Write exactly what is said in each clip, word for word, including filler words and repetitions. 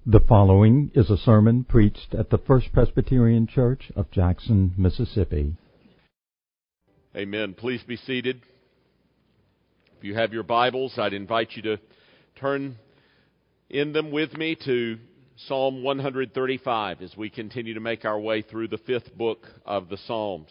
The following is a sermon preached at the First Presbyterian Church of Jackson, Mississippi. Amen. Please be seated. If you have your Bibles, I'd invite you to turn in them with me to Psalm one thirty-five as we continue to make our way through the fifth book of the Psalms.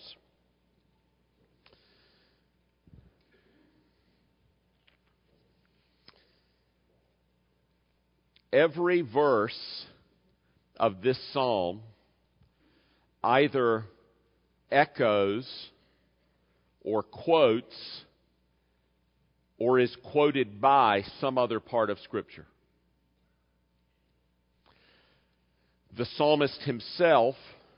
Every verse of this psalm either echoes or quotes or is quoted by some other part of Scripture. The psalmist himself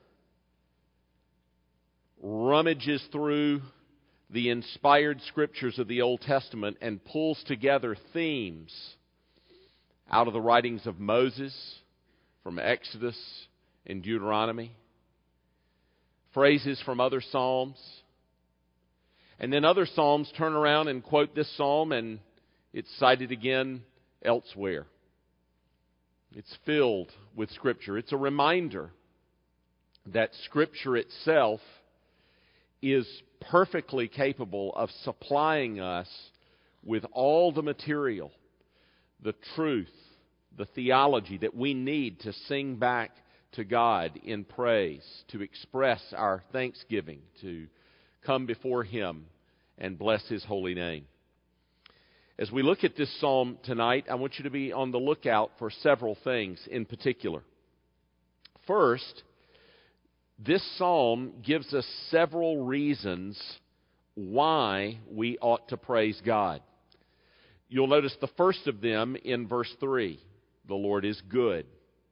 rummages through the inspired Scriptures of the Old Testament and pulls together themes out of the writings of Moses, from Exodus and Deuteronomy, phrases from other psalms, and then other psalms turn around and quote this psalm, and it's cited again elsewhere. It's filled with Scripture. It's a reminder that Scripture itself is perfectly capable of supplying us with all the material, the truth, the theology that we need to sing back to God in praise, to express our thanksgiving, to come before Him and bless His holy name. As we look at this psalm tonight, I want you to be on the lookout for several things in particular. First, this psalm gives us several reasons why we ought to praise God. You'll notice the first of them in verse three. The Lord is good.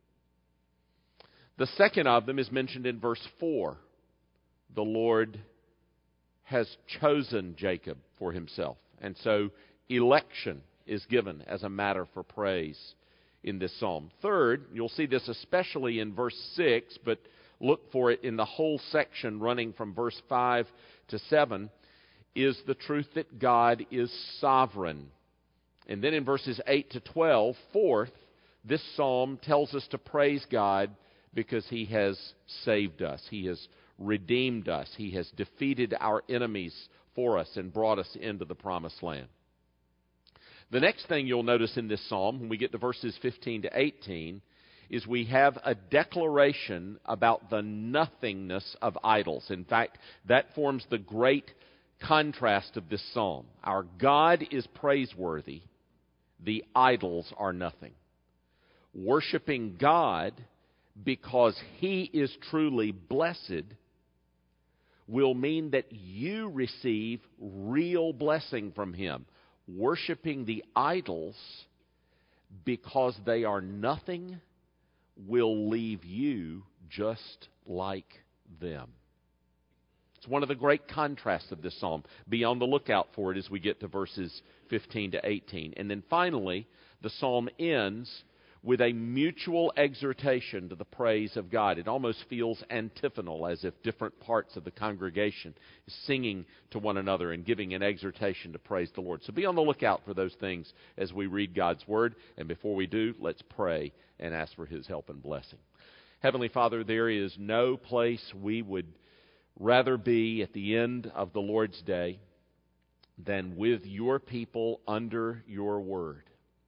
The second of them is mentioned in verse four. The Lord has chosen Jacob for Himself. And so election is given as a matter for praise in this psalm. Third, you'll see this especially in verse six, but look for it in the whole section running from verse five to seven, is the truth that God is sovereign. And then in verses eight to twelve, fourth, this psalm tells us to praise God because He has saved us. He has redeemed us. He has defeated our enemies for us and brought us into the promised land. The next thing you'll notice in this psalm, when we get to verses fifteen to eighteen, is we have a declaration about the nothingness of idols. In fact, that forms the great contrast of this psalm. Our God is praiseworthy. The idols are nothing. Worshiping God because He is truly blessed will mean that you receive real blessing from Him. Worshiping the idols because they are nothing will leave you just like them. It's one of the great contrasts of this psalm. Be on the lookout for it as we get to verses fifteen to eighteen. And then finally, the psalm ends with a mutual exhortation to the praise of God. It almost feels antiphonal, as if different parts of the congregation is singing to one another and giving an exhortation to praise the Lord. So be on the lookout for those things as we read God's Word. And before we do, let's pray and ask for His help and blessing. Heavenly Father, there is no place we would rather be at the end of the Lord's day than with your people under your word.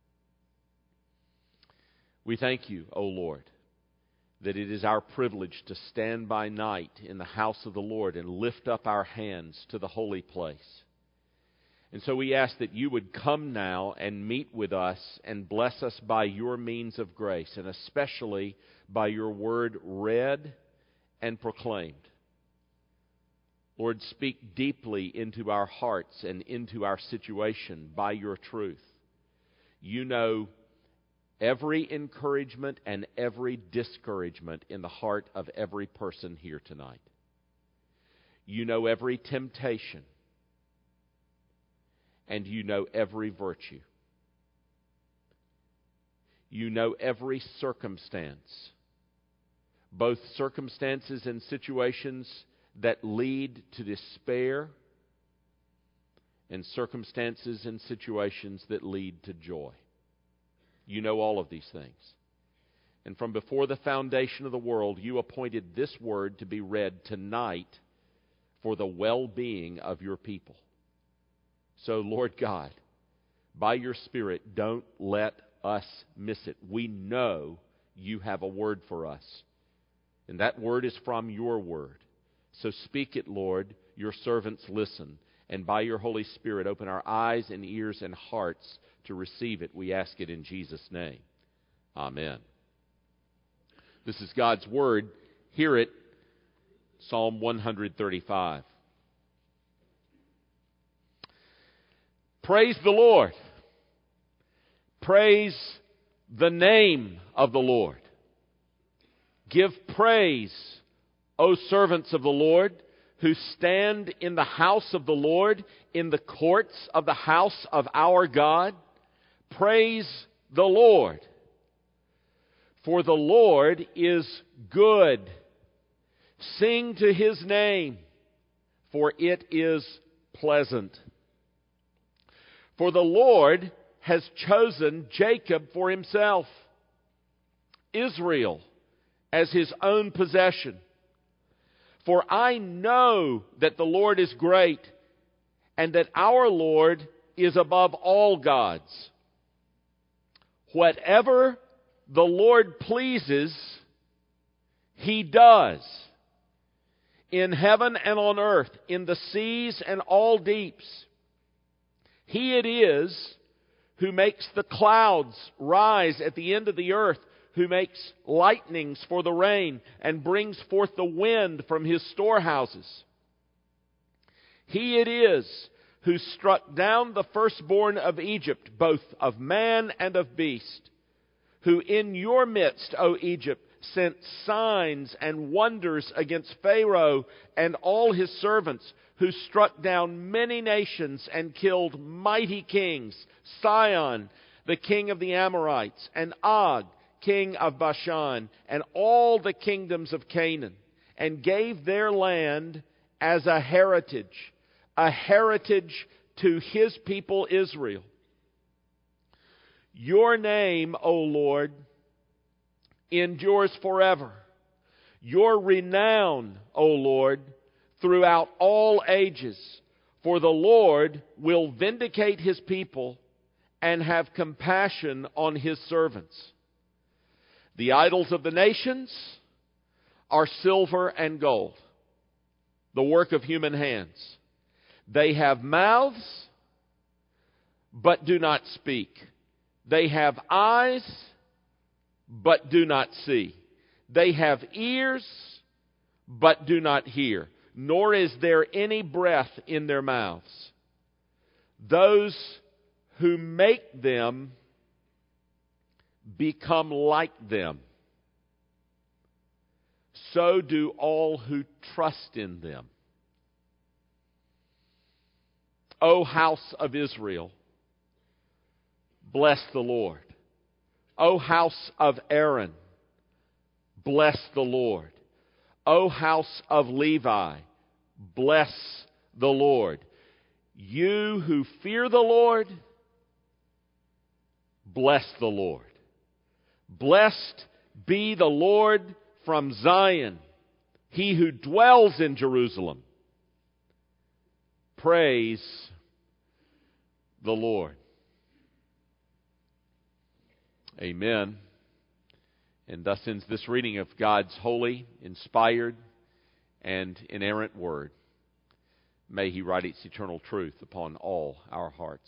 We thank you, O Lord, that it is our privilege to stand by night in the house of the Lord and lift up our hands to the holy place. And so we ask that you would come now and meet with us and bless us by your means of grace, and especially by your word read and proclaimed. Lord, speak deeply into our hearts and into our situation by your truth. You know every encouragement and every discouragement in the heart of every person here tonight. You know every temptation, and you know every virtue. You know every circumstance, both circumstances and situations that lead to despair, and circumstances and situations that lead to joy. You know all of these things. And from before the foundation of the world, you appointed this word to be read tonight for the well-being of your people. So, Lord God, by your Spirit, don't let us miss it. We know you have a word for us, and that word is from your word. So speak it, Lord. Your servants listen, and by your Holy Spirit, open our eyes and ears and hearts to receive it. We ask it in Jesus' name. Amen. This is God's word. Hear it. Psalm one thirty-five. Praise the Lord. Praise the name of the Lord. Give praise, O servants of the Lord, who stand in the house of the Lord, in the courts of the house of our God. Praise the Lord. For the Lord is good. Sing to His name, for it is pleasant. For the Lord has chosen Jacob for Himself, Israel as His own possession. For I know that the Lord is great, and that our Lord is above all gods. Whatever the Lord pleases, He does, in heaven and on earth, in the seas and all deeps. He it is who makes the clouds rise at the end of the earth, who makes lightnings for the rain, and brings forth the wind from His storehouses. He it is who struck down the firstborn of Egypt, both of man and of beast, who in your midst, O Egypt, sent signs and wonders against Pharaoh and all his servants, who struck down many nations and killed mighty kings, Sihon, the king of the Amorites, and Og, king of Bashan, and all the kingdoms of Canaan, and gave their land as a heritage, a heritage to His people Israel. Your name, O Lord, endures forever. Your renown, O Lord, throughout all ages. For the Lord will vindicate His people and have compassion on His servants. The idols of the nations are silver and gold, the work of human hands. They have mouths, but do not speak. They have eyes, but do not see. They have ears, but do not hear. Nor is there any breath in their mouths. Those who make them become like them. So do all who trust in them. O house of Israel, bless the Lord. O house of Aaron, bless the Lord. O house of Levi, bless the Lord. You who fear the Lord, bless the Lord. Blessed be the Lord from Zion, He who dwells in Jerusalem. Praise the Lord. Amen. And thus ends this reading of God's holy, inspired, and inerrant Word. May He write its eternal truth upon all our hearts.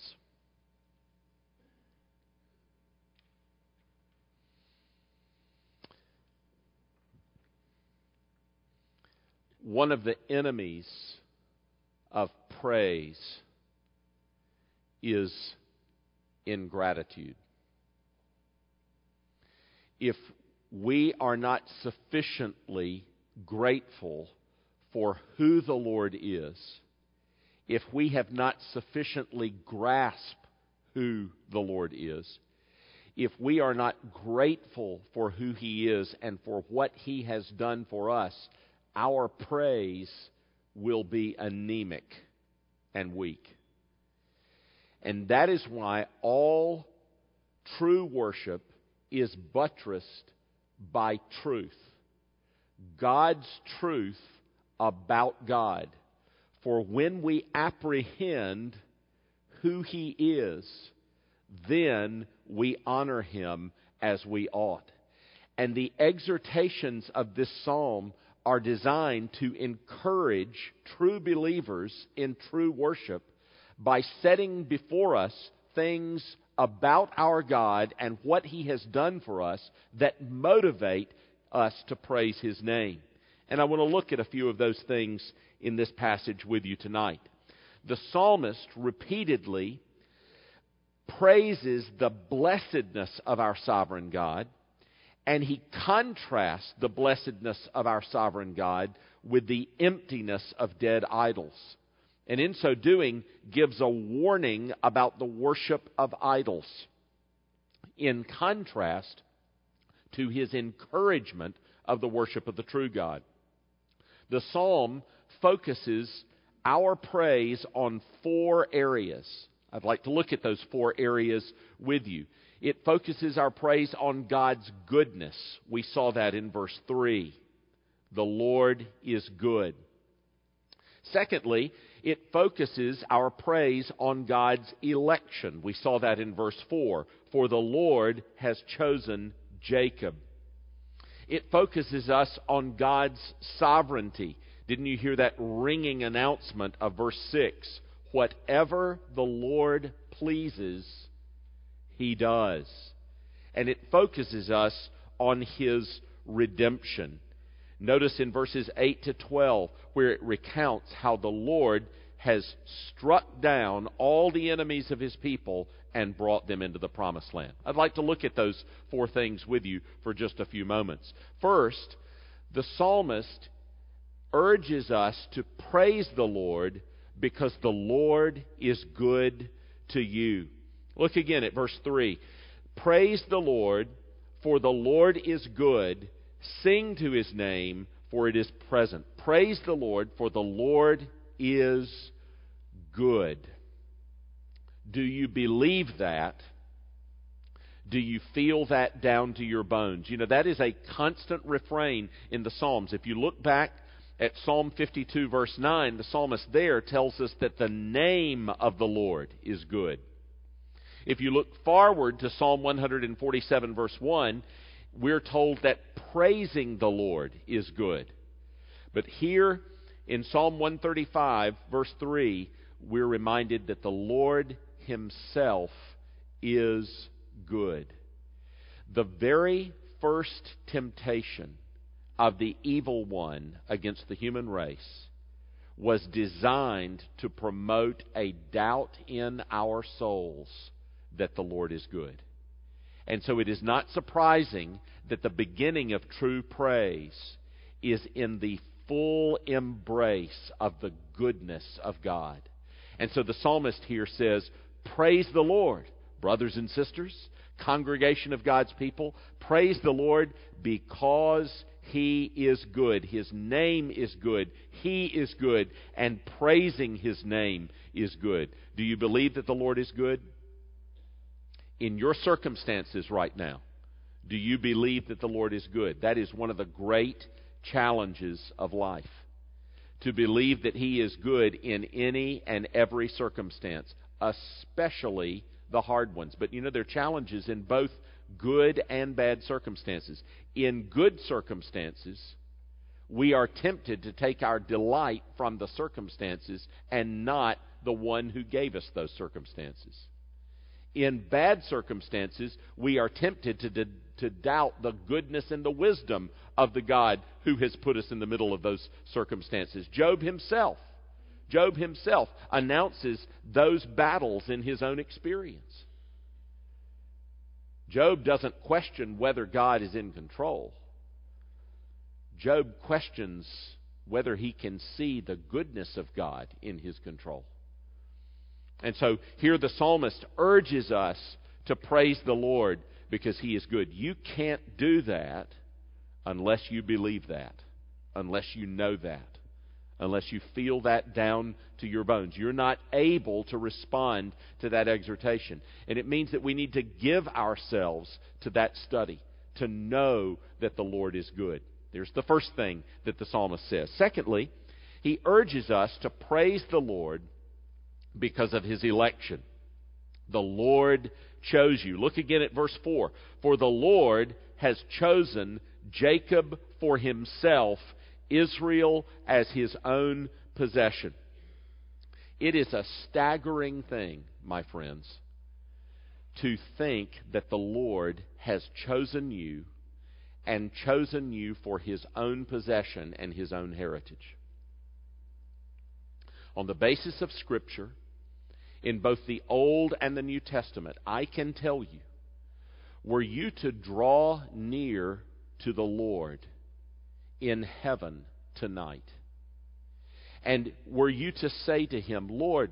One of the enemies of praise is ingratitude. If we are not sufficiently grateful for who the Lord is, if we have not sufficiently grasped who the Lord is, if we are not grateful for who He is and for what He has done for us, our praise will be anemic and weak. And that is why all true worship is buttressed by truth. God's truth about God. For when we apprehend who He is, then we honor Him as we ought. And the exhortations of this psalm are designed to encourage true believers in true worship by setting before us things about our God and what He has done for us that motivate us to praise His name. And I want to look at a few of those things in this passage with you tonight. The psalmist repeatedly praises the blessedness of our sovereign God, and he contrasts the blessedness of our sovereign God with the emptiness of dead idols. And in so doing, gives a warning about the worship of idols, in contrast to his encouragement of the worship of the true God. The psalm focuses our praise on four areas. I'd like to look at those four areas with you. It focuses our praise on God's goodness. We saw that in verse three. The Lord is good. Secondly, it focuses our praise on God's election. We saw that in verse four. For the Lord has chosen Jacob. It focuses us on God's sovereignty. Didn't you hear that ringing announcement of verse six? Whatever the Lord pleases, He does. And it focuses us on His redemption. Notice in verses eight to twelve where it recounts how the Lord has struck down all the enemies of His people and brought them into the promised land. I'd like to look at those four things with you for just a few moments. First, the psalmist urges us to praise the Lord because the Lord is good to you. Look again at verse three. Praise the Lord, for the Lord is good. Sing to His name, for it is present. Praise the Lord, for the Lord is good. Do you believe that? Do you feel that down to your bones? You know, that is a constant refrain in the Psalms. If you look back at Psalm fifty-two, verse nine, the psalmist there tells us that the name of the Lord is good. If you look forward to Psalm one forty-seven, verse one, we're told that praising the Lord is good. But here in Psalm one thirty-five, verse three, we're reminded that the Lord Himself is good. The very first temptation of the evil one against the human race was designed to promote a doubt in our souls that the Lord is good. And so it is not surprising that the beginning of true praise is in the full embrace of the goodness of God. And so the psalmist here says, praise the Lord, brothers and sisters, congregation of God's people, praise the Lord because He is good. His name is good. He is good. And praising His name is good. Do you believe that the Lord is good? In your circumstances right now, do you believe that the Lord is good? That is one of the great challenges of life. To believe that He is good in any and every circumstance, especially the hard ones. But you know, there are challenges in both good and bad circumstances. In good circumstances, we are tempted to take our delight from the circumstances and not the one who gave us those circumstances. In bad circumstances, we are tempted to, to, to doubt the goodness and the wisdom of the God who has put us in the middle of those circumstances. Job himself, Job himself announces those battles in his own experience. Job doesn't question whether God is in control. Job questions whether he can see the goodness of God in His control. And so here the psalmist urges us to praise the Lord because He is good. You can't do that unless you believe that, unless you know that, unless you feel that down to your bones. You're not able to respond to that exhortation. And it means that we need to give ourselves to that study, to know that the Lord is good. There's the first thing that the psalmist says. Secondly, he urges us to praise the Lord because of His election. The Lord chose you. Look again at verse four. For the Lord has chosen Jacob for Himself, Israel as His own possession. It is a staggering thing, my friends, to think that the Lord has chosen you and chosen you for His own possession and His own heritage. On the basis of Scripture, in both the Old and the New Testament, I can tell you, were you to draw near to the Lord in heaven tonight, and were you to say to Him, Lord,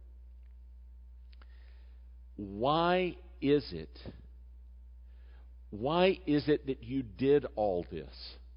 why is it, why is it that you did all this?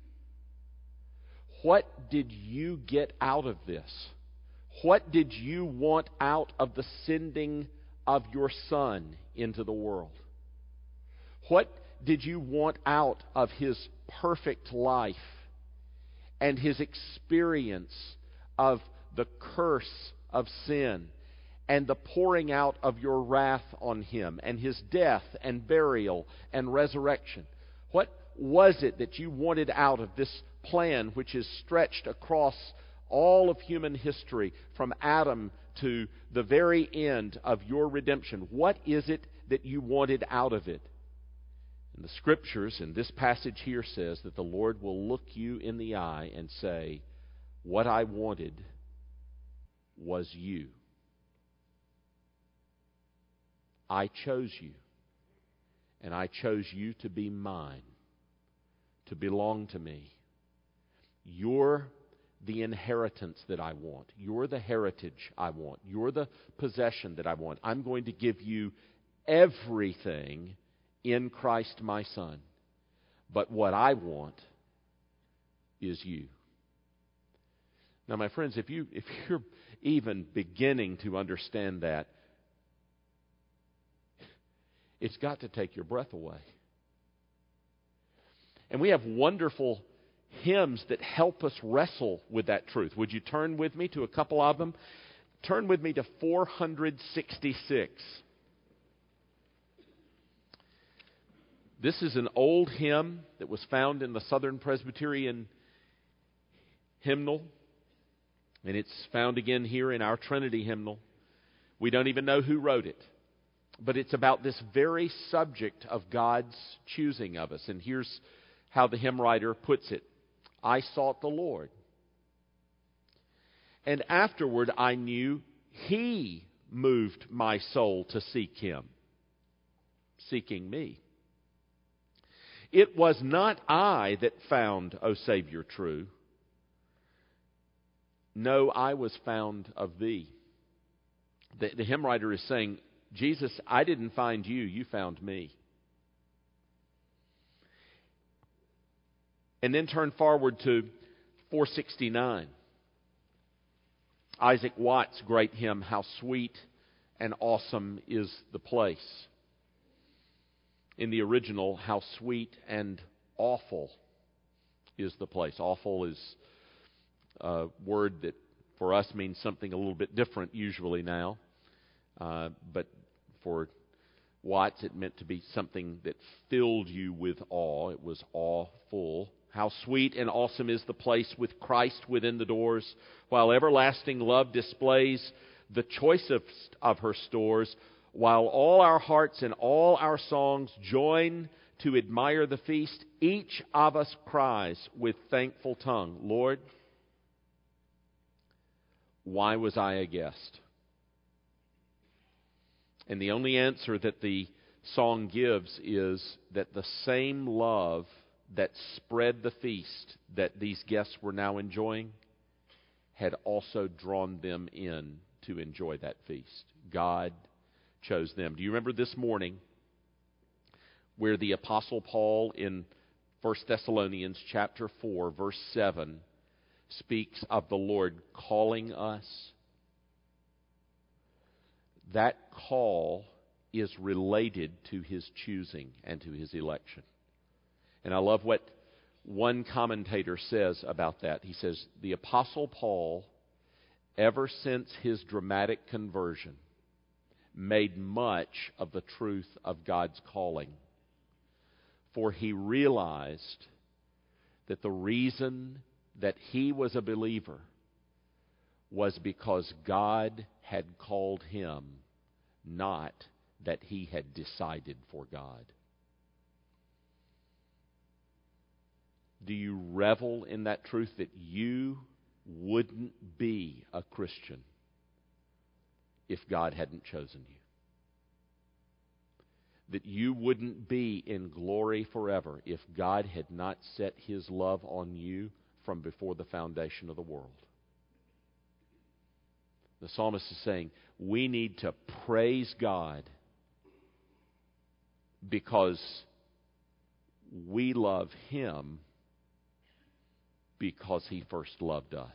What did you get out of this? What did you want out of the sending of your Son into the world? What did you want out of His perfect life and His experience of the curse of sin and the pouring out of your wrath on Him and His death and burial and resurrection? What was it that you wanted out of this plan which is stretched across all of human history from Adam to the very end of your redemption? What is it that you wanted out of it? And the Scriptures, and this passage here says that the Lord will look you in the eye and say, what I wanted was you. I chose you, and I chose you to be mine, to belong to me. You're the inheritance that I want. You're the heritage I want. You're the possession that I want. I'm going to give you everything in Christ my Son. But what I want is you. Now, my friends, if you if you're even beginning to understand that, it's got to take your breath away. And we have wonderful hymns that help us wrestle with that truth. Would you turn with me to a couple of them? Turn with me to four sixty-six. This is an old hymn that was found in the Southern Presbyterian hymnal, and it's found again here in our Trinity hymnal. We don't even know who wrote it, but it's about this very subject of God's choosing of us. And here's how the hymn writer puts it. I sought the Lord, and afterward I knew He moved my soul to seek Him, seeking me. It was not I that found, O Savior, true. No, I was found of Thee. The, the hymn writer is saying, Jesus, I didn't find you, you found me. And then turn forward to four sixty-nine. Isaac Watts' great hymn, How Sweet and Awesome is the Place. In the original, How Sweet and Awful is the place. Awful is a word that for us means something a little bit different usually now. Uh, but for Watts, it meant to be something that filled you with awe. It was awful. How sweet and awesome is the place with Christ within the doors, while everlasting love displays the choicest of her stores, while all our hearts and all our songs join to admire the feast. Each of us cries with thankful tongue, Lord, why was I a guest? And the only answer that the song gives is that the same love that spread the feast that these guests were now enjoying had also drawn them in to enjoy that feast. God chose them. Do you remember this morning where the Apostle Paul in First Thessalonians chapter four, verse seven, speaks of the Lord calling us? That call is related to His choosing and to His election. And I love what one commentator says about that. He says, the Apostle Paul, ever since his dramatic conversion, made much of the truth of God's calling. For he realized that the reason that he was a believer was because God had called him, not that he had decided for God. Do you revel in that truth that you wouldn't be a Christian if God hadn't chosen you? That you wouldn't be in glory forever if God had not set His love on you from before the foundation of the world. The psalmist is saying, we need to praise God because we love Him because He first loved us.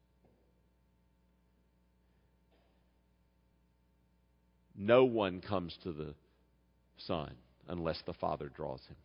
No one comes to the Son unless the Father draws him.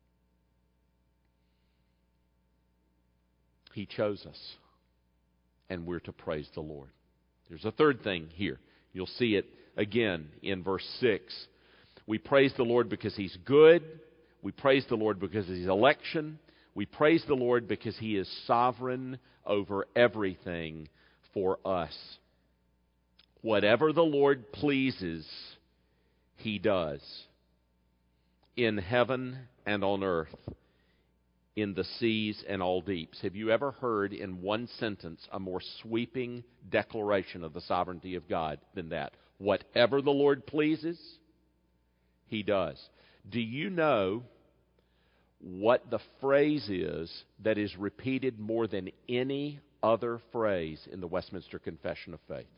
He chose us, and we're to praise the Lord. There's a third thing here. You'll see it again in verse six. We praise the Lord because He's good. We praise the Lord because of His election. We praise the Lord because He is sovereign over everything for us. Whatever the Lord pleases, He does. In heaven and on earth, in the seas and all deeps. Have you ever heard in one sentence a more sweeping declaration of the sovereignty of God than that? Whatever the Lord pleases, He does. Do you know what the phrase is that is repeated more than any other phrase in the Westminster Confession of Faith?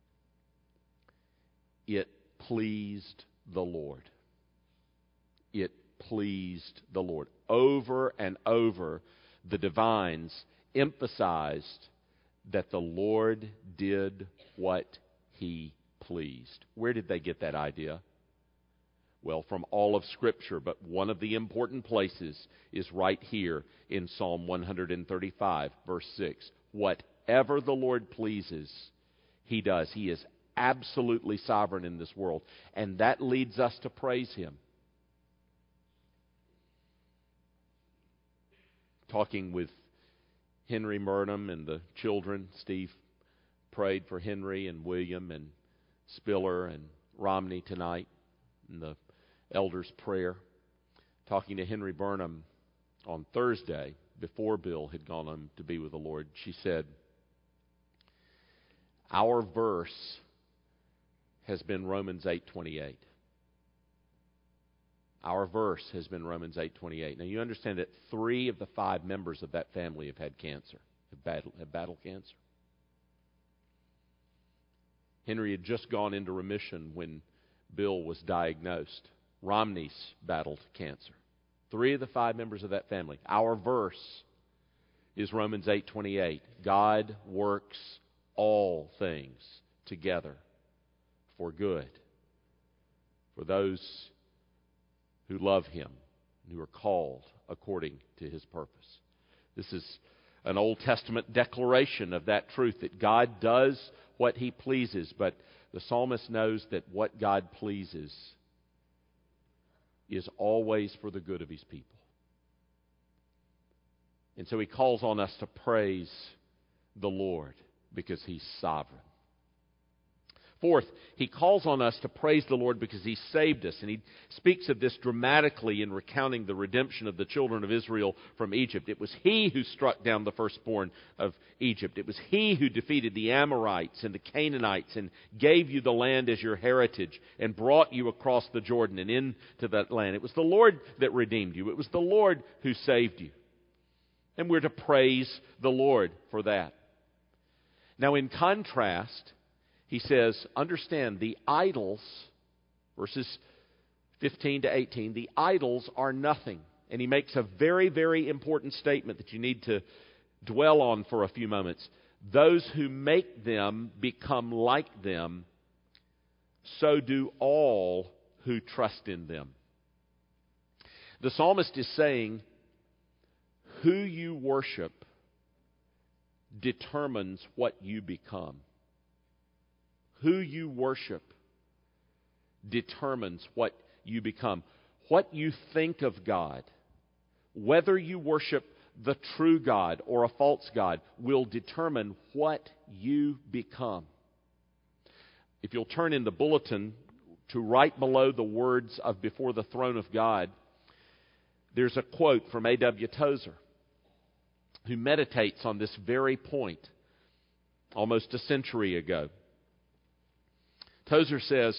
It pleased the Lord. It pleased the Lord. Over and over, the divines emphasized that the Lord did what He pleased. Where did they get that idea? Well, from all of Scripture, but one of the important places is right here in Psalm one thirty-five, verse six. Whatever the Lord pleases, He does. He is absolutely sovereign in this world, and that leads us to praise Him. Talking with Henry Burnham and the children, Steve prayed for Henry and William and Spiller and Romney tonight in the elder's prayer. Talking to Henry Burnham on Thursday, before Bill had gone on to be with the Lord, she said, our verse has been Romans eight twenty-eight. Our verse has been Romans eight twenty-eight. Now you understand that three of the five members of that family have had cancer, have battled, have battled cancer. Henry had just gone into remission when Bill was diagnosed. Romney's battled cancer. Three of the five members of that family. Our verse is Romans eight twenty-eight. God works all things together for good for those who love Him, who are called according to His purpose. This is an Old Testament declaration of that truth, that God does what He pleases, but the psalmist knows that what God pleases is always for the good of His people. And so he calls on us to praise the Lord because He's sovereign. Fourth, he calls on us to praise the Lord because He saved us. And he speaks of this dramatically in recounting the redemption of the children of Israel from Egypt. It was He who struck down the firstborn of Egypt. It was He who defeated the Amorites and the Canaanites and gave you the land as your heritage and brought you across the Jordan and into that land. It was the Lord that redeemed you. It was the Lord who saved you. And we're to praise the Lord for that. Now, in contrast, he says, understand, the idols, verses fifteen to eighteen, the idols are nothing. And he makes a very, very important statement that you need to dwell on for a few moments. Those who make them become like them, so do all who trust in them. The psalmist is saying, Who you worship determines what you become. Who you worship determines what you become. What you think of God, whether you worship the true God or a false God, will determine what you become. If you'll turn in the bulletin to right below the words of Before the Throne of God, there's a quote from A W Tozer, who meditates on this very point almost a century ago. Tozer says,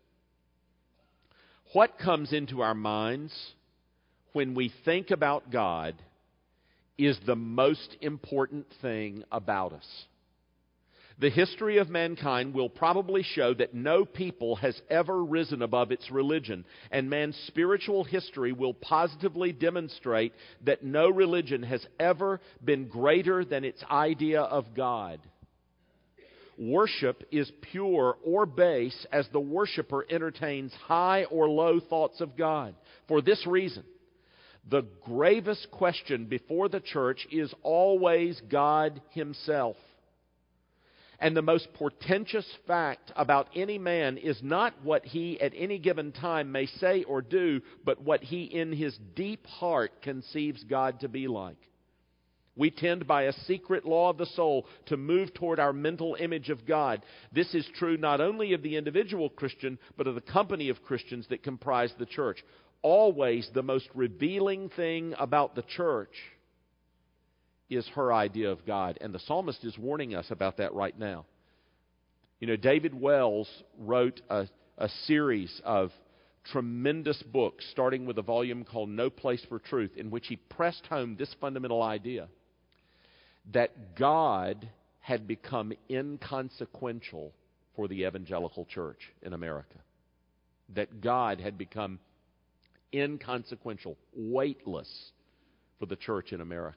"What comes into our minds when we think about God is the most important thing about us. The history of mankind will probably show that no people has ever risen above its religion, and man's spiritual history will positively demonstrate that no religion has ever been greater than its idea of God. Worship is pure or base as the worshiper entertains high or low thoughts of God. For this reason, the gravest question before the church is always God Himself. And the most portentous fact about any man is not what he at any given time may say or do, but what he in his deep heart conceives God to be like. We tend by a secret law of the soul to move toward our mental image of God. This is true not only of the individual Christian, but of the company of Christians that comprise the church. Always the most revealing thing about the church is her idea of God. And the psalmist is warning us about that right now. You know, David Wells wrote a, a series of tremendous books, starting with a volume called No Place for Truth, in which he pressed home this fundamental idea that God had become inconsequential for the evangelical church in America. That God had become inconsequential, weightless for the church in America.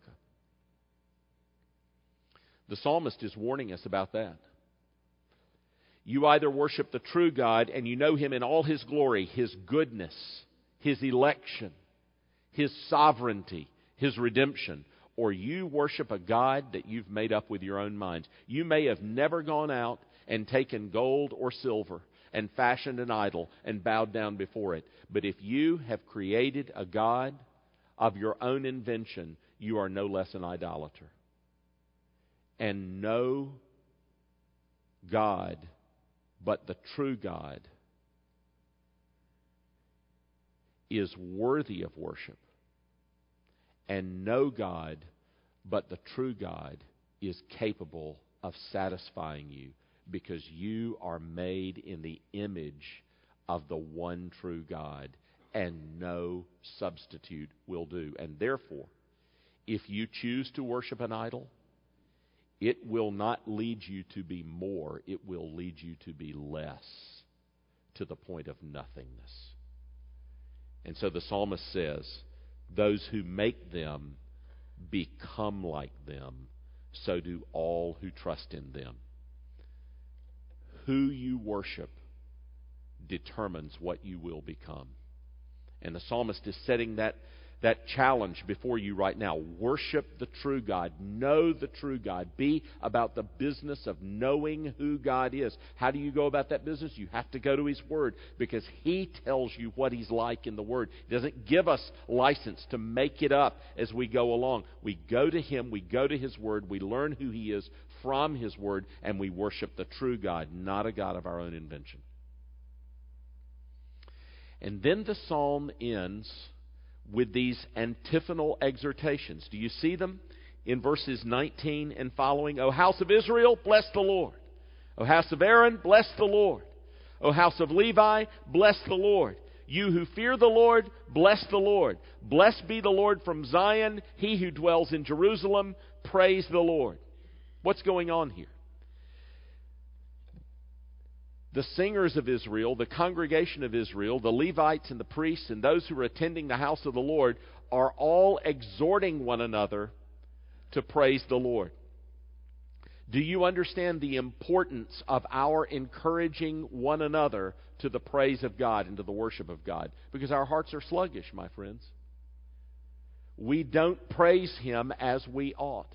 The psalmist is warning us about that. You either worship the true God and you know Him in all His glory, His goodness, His election, His sovereignty, His redemption, or you worship a God that you've made up with your own mind. You may have never gone out and taken gold or silver and fashioned an idol and bowed down before it. But if you have created a God of your own invention, you are no less an idolater. And no God but the true God is worthy of worship. And no God but the true God is capable of satisfying you, because you are made in the image of the one true God, and no substitute will do. And therefore, if you choose to worship an idol, it will not lead you to be more. It will lead you to be less, to the point of nothingness. And so the psalmist says, those who make them become like them, so do all who trust in them. Who you worship determines what you will become. And the psalmist is setting that That challenge before you right now. Worship the true God. Know the true God. Be about the business of knowing who God is. How do you go about that business? You have to go to His Word, because He tells you what He's like in the Word. He doesn't give us license to make it up as we go along. We go to Him, we go to His Word, we learn who He is from His Word, and we worship the true God, not a God of our own invention. And then the psalm ends with these antiphonal exhortations. Do you see them in verses nineteen and following? O house of Israel, bless the Lord. O house of Aaron, bless the Lord. O house of Levi, bless the Lord. You who fear the Lord, bless the Lord. Blessed be the Lord from Zion, He who dwells in Jerusalem, praise the Lord. What's going on here? The singers of Israel, the congregation of Israel, the Levites and the priests and those who are attending the house of the Lord are all exhorting one another to praise the Lord. Do you understand the importance of our encouraging one another to the praise of God and to the worship of God? Because our hearts are sluggish, my friends. we don't praise Him as we ought.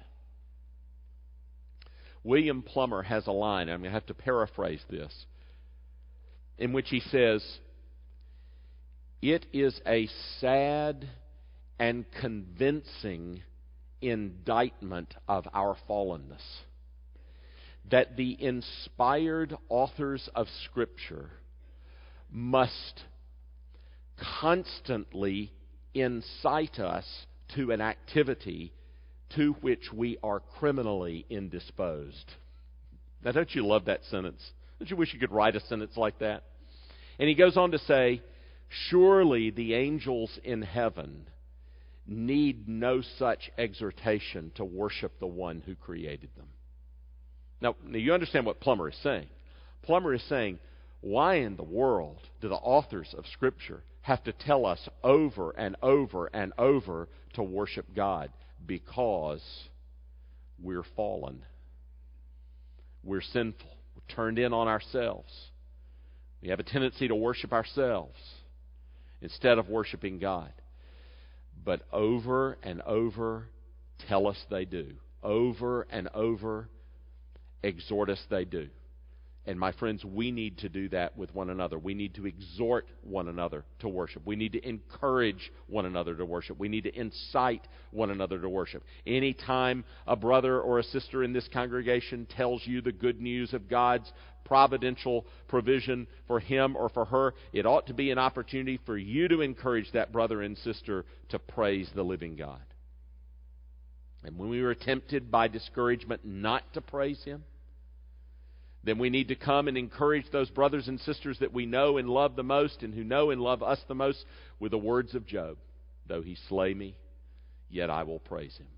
William Plummer has a line, I'm going to have to paraphrase this, in which he says, "It is a sad and convincing indictment of our fallenness that the inspired authors of Scripture must constantly incite us to an activity to which we are criminally indisposed." Now, don't you love that sentence? Don't you wish you could write a sentence like that? And he goes on to say, "Surely the angels in heaven need no such exhortation to worship the one who created them." Now, now you understand what Plummer is saying. Plummer is saying, why in the world do the authors of Scripture have to tell us over and over and over to worship God? Because we're fallen. We're sinful. We're turned in on ourselves. We have a tendency to worship ourselves instead of worshiping God. But over and over, tell us they do. Over and over, exhort us they do. And my friends, we need to do that with one another. We need to exhort one another to worship. We need to encourage one another to worship. We need to incite one another to worship. Anytime a brother or a sister in this congregation tells you the good news of God's providential provision for him or for her, it ought to be an opportunity for you to encourage that brother and sister to praise the living God. And when we are tempted by discouragement not to praise Him, then we need to come and encourage those brothers and sisters that we know and love the most and who know and love us the most with the words of Job. Though he slay me, yet I will praise Him.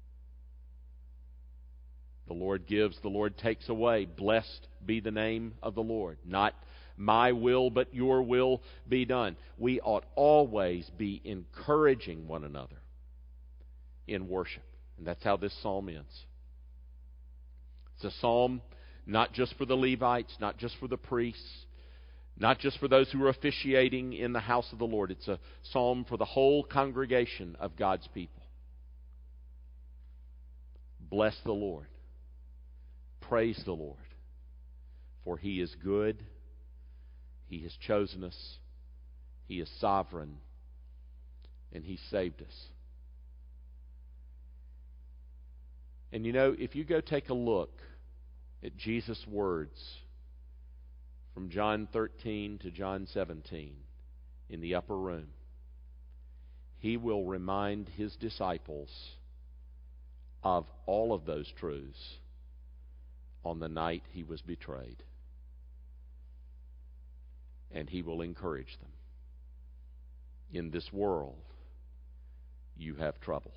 The Lord gives, the Lord takes away. Blessed be the name of the Lord. Not my will, but your will be done. We ought always be encouraging one another in worship. And that's how this psalm ends. It's a psalm not just for the Levites, not just for the priests, not just for those who are officiating in the house of the Lord. It's a psalm for the whole congregation of God's people. Bless the Lord. Praise the Lord. For He is good. He has chosen us. He is sovereign. And He saved us. And you know, if you go take a look at Jesus' words from John thirteen to John seventeen in the upper room, He will remind His disciples of all of those truths on the night He was betrayed. And He will encourage them. In this world, you have trouble.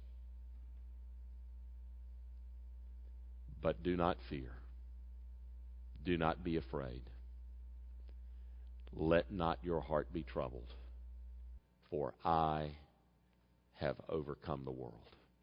But do not fear. Do not be afraid. Let not your heart be troubled, for I have overcome the world.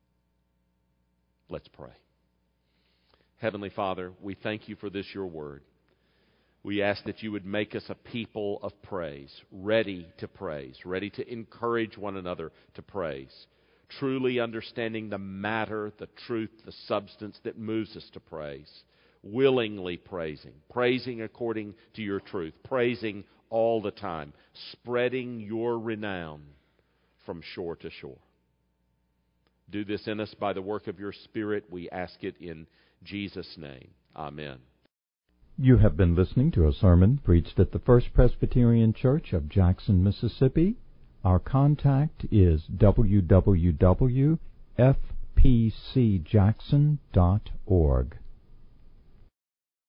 Let's pray. Heavenly Father, we thank You for this, Your word. We ask that You would make us a people of praise, ready to praise, ready to encourage one another to praise, truly understanding the matter, the truth, the substance that moves us to praise, willingly praising, praising according to Your truth, praising all the time, spreading Your renown from shore to shore. Do this in us by the work of Your Spirit. We ask it in Jesus' name. Amen. You have been listening to a sermon preached at the First Presbyterian Church of Jackson, Mississippi. Our contact is w w w dot f p c jackson dot org.